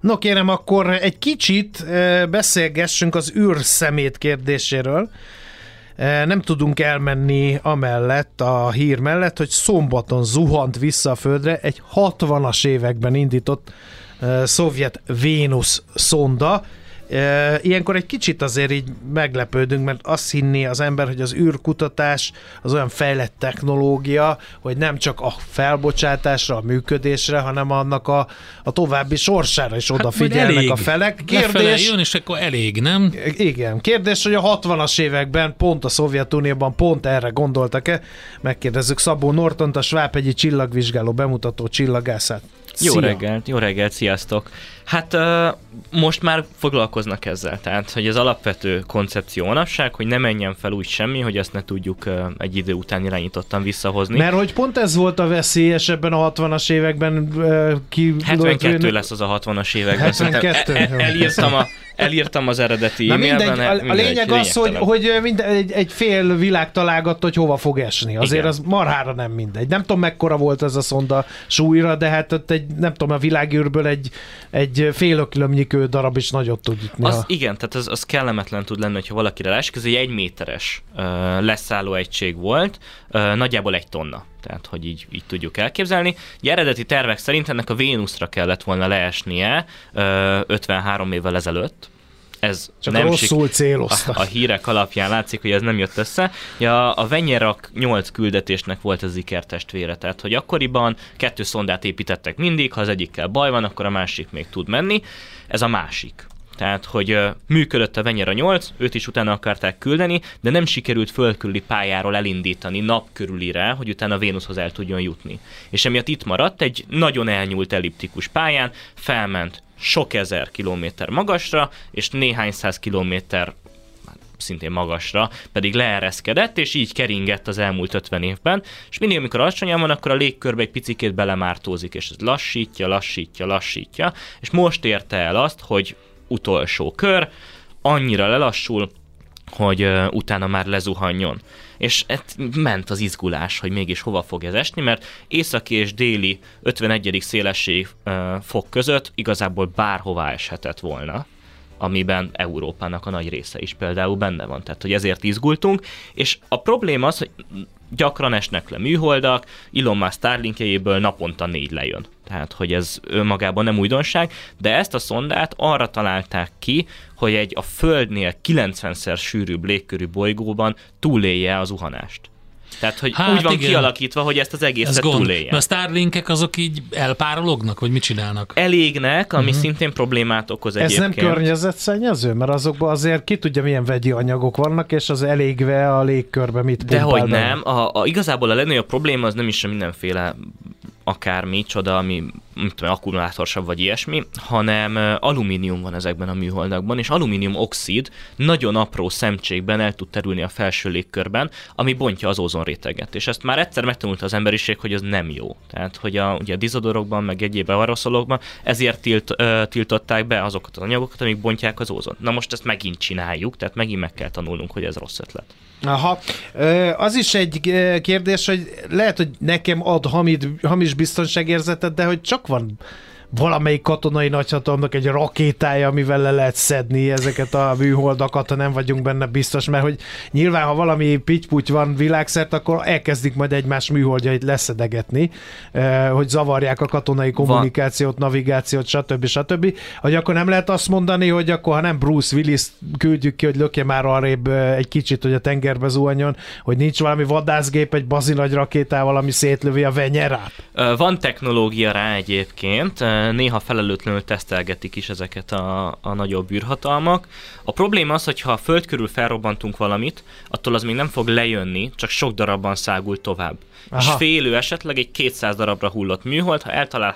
No kérem, akkor egy kicsit beszélgessünk az űrszemét kérdéséről. Nem tudunk elmenni amellett, a hír mellett, hogy szombaton zuhant vissza a Földre egy 60-as években indított szovjet Vénusz szonda. Ilyenkor egy kicsit azért így meglepődünk, mert azt hinné az ember, hogy az űrkutatás az olyan fejlett technológia, hogy nem csak a felbocsátásra, a működésre, hanem annak a további sorsára is odafigyelnek a felek. Kérdés, jön, és akkor elég, nem? Igen. Kérdés, hogy a 60-as években pont a Szovjetunióban pont erre gondoltak-e? Megkérdezzük Szabó Nortont, a Svábhegyi Csillagvizsgáló bemutató csillagászát. Jó reggelt, sziasztok! Hát most már foglalkoznak ezzel, tehát hogy az alapvető koncepció manapság, hogy ne menjen fel úgy semmi, hogy ezt ne tudjuk egy idő után irányítottan visszahozni. Mert hogy pont ez volt a veszélyes ebben a 60-as években 72 lesz az a 60-as években. 72? Elírtam az eredeti e-mailben. A lényeg az, hogy egy fél világ találgatta, hogy hova fog esni. Azért igen. Az marhára nem mindegy. Nem tudom, mekkora volt ez a szonda súlyra, de hát ott nem tudom, a világűrből egy félöklömnyi kő darab is nagyot tud jutni. Igen, tehát az kellemetlen tud lenni, hogyha valakire rásik. Ez egy 1 méteres leszálló egység volt, nagyjából 1 tonna. Tehát, hogy így tudjuk elképzelni. Eredeti tervek szerint ennek a Vénuszra kellett volna leesnie 53 évvel ezelőtt. Ez csak nem rosszul céloztak. A hírek alapján látszik, hogy ez nem jött össze. A Venyerak 8 küldetésnek volt az ikertestvére, tehát hogy akkoriban 2 szondát építettek mindig, ha az egyikkel baj van, akkor a másik még tud menni. Ez a másik. Tehát, hogy működött a Venyera 8, őt is utána akarták küldeni, de nem sikerült földkörüli pályáról elindítani napkörülire, hogy utána Vénuszhoz el tudjon jutni. És emiatt itt maradt egy nagyon elnyúlt elliptikus pályán, felment sok ezer kilométer magasra, és néhány száz kilométer szintén magasra, pedig leereszkedett, és így keringett az elmúlt 50 évben, és mindig, amikor alacsonyan van, akkor a légkörbe egy picikét belemártózik, és ez lassítja, és most érte el azt, hogy utolsó kör, annyira lelassul, hogy utána már lezuhanjon. És ment az izgulás, hogy mégis hova fog ez esni, mert északi és déli 51. szélesség fok között igazából bárhová eshetett volna, amiben Európának a nagy része is például benne van. Tehát, hogy ezért izgultunk, és a probléma az, hogy gyakran esnek le műholdak, Elon Musk Starlinkjéből naponta 4 lejön. Tehát, hogy ez önmagában nem újdonság, de ezt a szondát arra találták ki, hogy a Földnél 90-szer sűrűbb légkörű bolygóban túlélje a zuhanást. Tehát, hogy úgy van kialakítva, hogy ezt az egészet túléljen. A Starlinkek azok így elpárolognak, vagy mit csinálnak? Elégnek, ami szintén problémát okoz egyébként. Ez nem környezetszennyező? Mert azokban azért ki tudja, milyen vegyi anyagok vannak, és az elégve a légkörbe mit pumpál. Dehogy nem. Igazából a legnagyobb probléma az nem is mindenféle akármi, csoda, ami akkumulátorsav vagy ilyesmi, hanem alumínium van ezekben a műholdakban, és alumínium oxid nagyon apró szemcsékben el tud terülni a felső légkörben, ami bontja az ózonréteget. És ezt már egyszer megtanulta az emberiség, hogy ez nem jó. Tehát, hogy ugye a dizodorokban, meg egyéb aeroszolokban ezért tiltották be azokat az anyagokat, amik bontják az ózon. Na most ezt megint csináljuk, tehát megint meg kell tanulnunk, hogy ez rossz ötlet. Aha. Az is egy kérdés, hogy lehet, hogy nekem ad hamis biztonságérzetet, de hogy csak van valamelyik katonai nagyhatalomnak egy rakétája, amivel le lehet szedni ezeket a műholdakat, ha nem vagyunk benne biztos, mert hogy nyilván, ha valami pitty-putty van világszerte, akkor elkezdik majd egymás műholdjait leszedegetni, hogy zavarják a katonai kommunikációt, navigációt, stb. Hogy akkor nem lehet azt mondani, hogy akkor, ha nem Bruce Willis küldjük ki, hogy lökje már arrébb egy kicsit, hogy a tengerbe zuhanjon, hogy nincs valami vadászgép, egy bazinagy rakétával, ami szétlövi a Venyerát? Van technológia rá egyébként, néha felelőtlenül tesztelgetik is ezeket a nagyobb űrhatalmak. A probléma az, hogy ha a Föld körül felrobbantunk valamit, attól az még nem fog lejönni, csak sok darabban szágul tovább. Aha. És félő esetleg egy 200 darabra hullott műhold, ha eltalál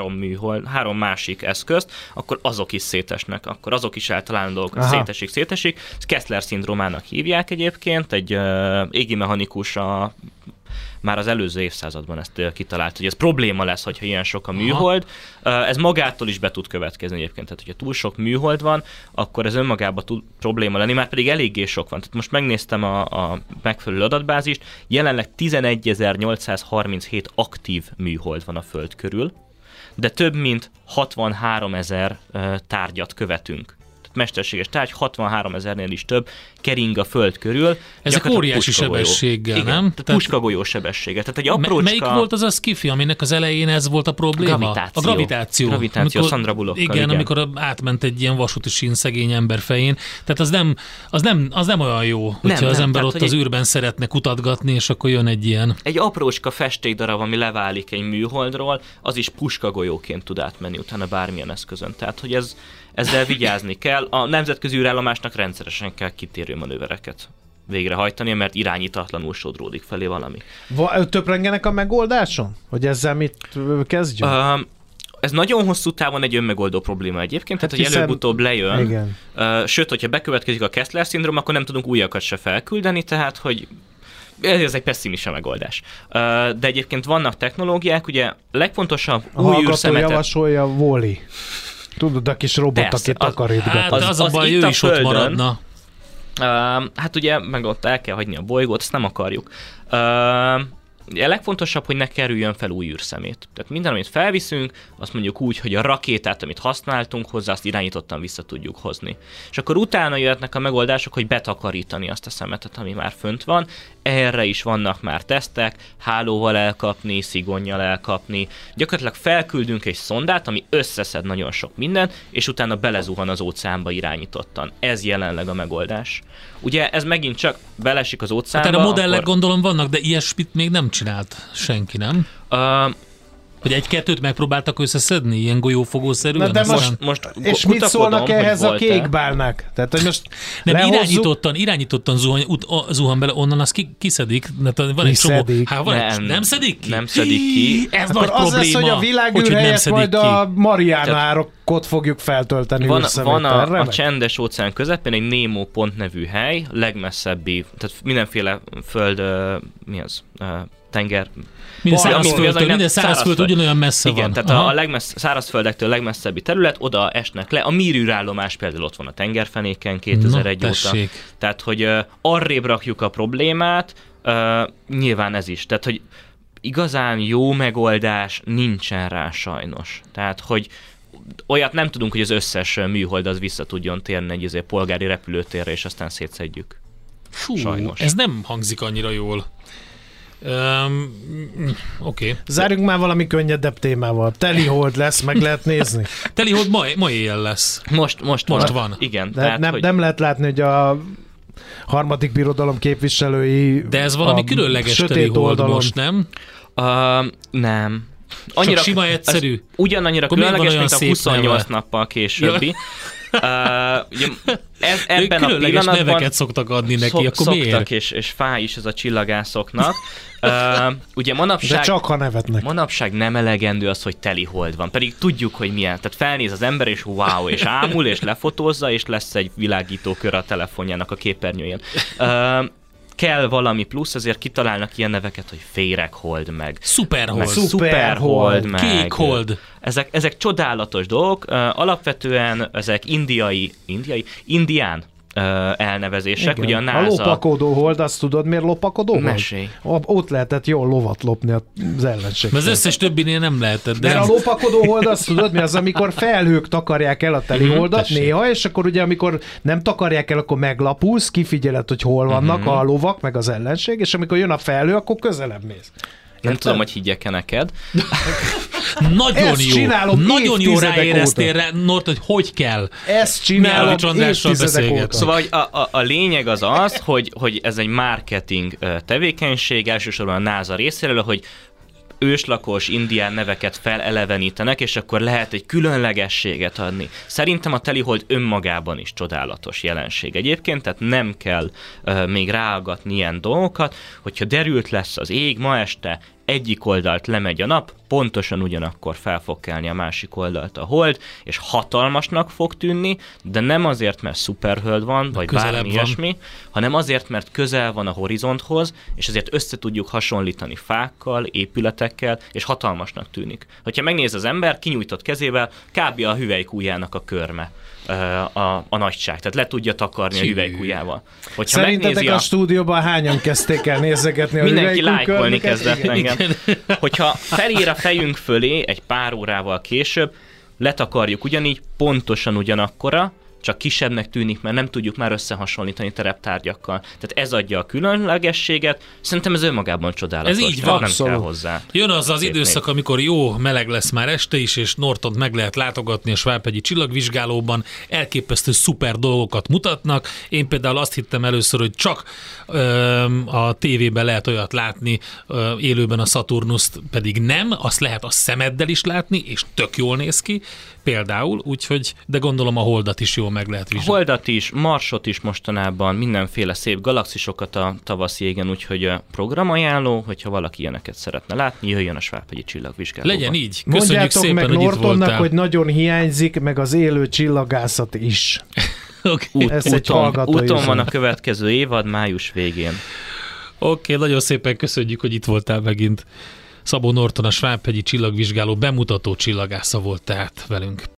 3 másik eszközt, akkor azok is szétesnek, akkor azok is eltalálnak dolgokat, szétesik. Ezt Kessler-szindrómának hívják egyébként, egy égimechanikus már az előző évszázadban ezt kitalált, hogy ez probléma lesz, hogyha ilyen sok a műhold. Ez magától is be tud következni egyébként. Tehát, hogyha túl sok műhold van, akkor ez önmagában tud probléma lenni, már pedig eléggé sok van. Tehát most megnéztem a megfelelő adatbázist, jelenleg 11.837 aktív műhold van a Föld körül. de több mint 63 000 tárgyat követünk. Mesterséges tárgy, 63 000-nél is több kering a föld körül. Ezek óriási sebességgel, igen, nem? Tehát puskagolyó sebességgel. Tehát egy aprócska... Melyik volt az a skifi, aminek az elején ez volt a probléma? Gravitáció. A gravitáció. Gravitáció, Sandra Bullockkal, igen, amikor átment egy ilyen vasúti sín szegény ember fején. Tehát az nem olyan jó, hogyha az ember ott az űrben szeretne kutatgatni, és akkor jön egy ilyen... Egy aprócska festékdarab, ami leválik egy műholdról, az is puskagolyóként tud átmenni utána bármilyen eszközön. Tehát, hogy ezzel vigyázni kell. A nemzetközi űrállomásnak rendszeresen kell kitérő manővereket végrehajtani, mert irányítatlanul sodródik felé valami. Töprengenek a megoldáson? Hogy ezzel mit kezdjünk? Ez nagyon hosszú távon egy önmegoldó probléma egyébként, tehát hogy előbb-utóbb lejön. Igen. Sőt, hogyha bekövetkezik a Kessler-szindróma, akkor nem tudunk újakat se felküldeni, tehát hogy ez egy pesszimista megoldás. De egyébként vannak technológiák, ugye legfontosabb új űrszemetet... javasolja Wall-E. Tudod, a kis robot, aki takarítgat. Hát az a baj, ő is ott maradna. Hát ugye, meg ott el kell hagyni a bolygót, ezt nem akarjuk. A legfontosabb, hogy ne kerüljön fel új űrszemét. Tehát minden, amit felviszünk, azt mondjuk úgy, hogy a rakétát, amit használtunk hozzá, azt irányítottan vissza tudjuk hozni. És akkor utána jöhetnek a megoldások, hogy betakarítani azt a szemetet, ami már fönt van. Erre is vannak már tesztek, hálóval elkapni, szigonnyal elkapni. Gyakorlatilag felküldünk egy szondát, ami összeszed nagyon sok mindent, és utána belezuhan az óceánba irányítottan. Ez jelenleg a megoldás. Ugye ez megint csak belesik az óceánba. Hát erre modellek gondolom vannak, de ilyesmit még nem csinált senki, nem? Hogy egy-kettőt megpróbáltak összeszedni, ilyen golyófogószerűen? De most és mit szólnak ehhez a kékbálnak? Tehát, hogy most nem, irányítottan zuhan bele, onnan azt kiszedik. Van egy csomó. Nem szedik ki? Nem szedik ki. Ez akkor nagy az probléma. lesz, hogy a világűr helyett majd a Mariana-árokot fogjuk feltölteni. Van a csendes óceán közepén egy Nemo pont nevű hely, legmesszebbi, tehát mindenféle föld, tenger. Minden szárazföld ugyanolyan messze van. Igen, tehát a szárazföldektől legmesszebbi terület, oda esnek le. A Mir űrállomás például ott van a tengerfenéken 2001 óta. Tehát, hogy arrébb rakjuk a problémát, nyilván ez is. Tehát, hogy igazán jó megoldás nincsen rá sajnos. Tehát, hogy olyat nem tudunk, hogy az összes műhold az vissza tudjon térni egy polgári repülőtérre, és aztán szétszedjük. Sajnos. Ez nem hangzik annyira jól. Oké. Zárjunk már valami könnyedebb témával. Telihold lesz, meg lehet nézni. Telihold ma éjjel lesz. Most van. Igen. De tehát, nem lehet látni, hogy a harmadik birodalom képviselői de ez valami különleges Telihold most, nem? Nem. Annyira, csak sima egyszerű. Ugyanannyira különleges, mint a 28 nappal későbbi. Ebben a pillanatban neveket szoktak adni neki, akkor miért? És fáj is ez a csillagászoknak. Ugye manapság, de csak ha nevetnek. Manapság nem elegendő az, hogy telihold van, pedig tudjuk, hogy milyen. Tehát felnéz az ember, és wow, és ámul, és lefotózza, és lesz egy világító kör a telefonjának a képernyőjén. Kell valami plusz, azért kitalálnak ilyen neveket, hogy féreghold meg. Szuperhold meg. Kékhold. Ezek csodálatos dolgok. Alapvetően ezek indián elnevezések. Igen. Ugye a NASA... A lopakodó hold, azt tudod, miért lopakodó hold? Mesélj. Ott lehetett jól lovat lopni az ellenség. Az összes többinél nem lehetett. De a lopakodó hold, azt tudod, mi az, amikor felhők takarják el a teliholdat néha, és akkor ugye, amikor nem takarják el, akkor meglapulsz, kifigyeled, hogy hol vannak a lovak, meg az ellenség, és amikor jön a felhő, akkor közelebb mész. Nem tudom, hogy higgyek-e neked. Nagyon jó ráéreztél rá, Nort, hogy kell. Ezt csinálom évtizedek óta. Szóval a lényeg az, hogy ez egy marketing tevékenység, elsősorban a NASA részéről, hogy őslakos indián neveket felelevenítenek, és akkor lehet egy különlegességet adni. Szerintem a telihold önmagában is csodálatos jelenség egyébként, tehát nem kell még ráaggatni ilyen dolgokat, hogyha derült lesz az ég ma este, egyik oldalt lemegy a nap, pontosan ugyanakkor fel fog kelni a másik oldalt a hold, és hatalmasnak fog tűnni, de nem azért, mert szuperhöld van, vagy bármi ilyesmi, hanem azért, mert közel van a horizonthoz, és ezért össze tudjuk hasonlítani fákkal, épületekkel, és hatalmasnak tűnik. Hogyha megnéz az ember, kinyújtott kezével, kb. A hüvelykujjának a körme. A nagyság, tehát le tudja takarni a hüvelykujjával. Szerintetek a stúdióban hányan kezdték el nézegetni a mindenki lájkolni kezdett engem. hogyha felér a fejünk fölé egy pár órával később, letakarjuk ugyanígy, pontosan ugyanakkora, csak kisebbnek tűnik, mert nem tudjuk már összehasonlítani tereptárgyakkal. Tehát ez adja a különlegességet. Szerintem ez önmagában csodálatos. Ez így van. Nem kell hozzá. Jön az időszak, amikor jó meleg lesz már este is, és Nortont meg lehet látogatni a Svábhegyi Csillagvizsgálóban. Elképesztő szuper dolgokat mutatnak. Én például azt hittem először, hogy csak a tévében lehet olyat látni, élőben a Saturnust pedig nem. Azt lehet a szemeddel is látni, és tök jól néz ki. Például, úgyhogy, de gondolom a Holdat is jól meg lehet vizsgálni. Holdat is, Marsot is mostanában, mindenféle szép galaxisokat a tavaszi égen, úgyhogy programajánló, hogyha valaki ilyeneket szeretne látni, jöjjön a Svábhegyi Csillagvizsgálóba. Legyen így. Köszönjük mondjátok szépen, meg hogy itt Nortonnak, voltál. hogy nagyon hiányzik, meg az élő csillagászat is. Úton van a következő évad, május végén. Oké, nagyon szépen köszönjük, hogy itt voltál megint. Szabó Norton, a Svábhegyi Csillagvizsgáló bemutató csillagásza volt tehát velünk.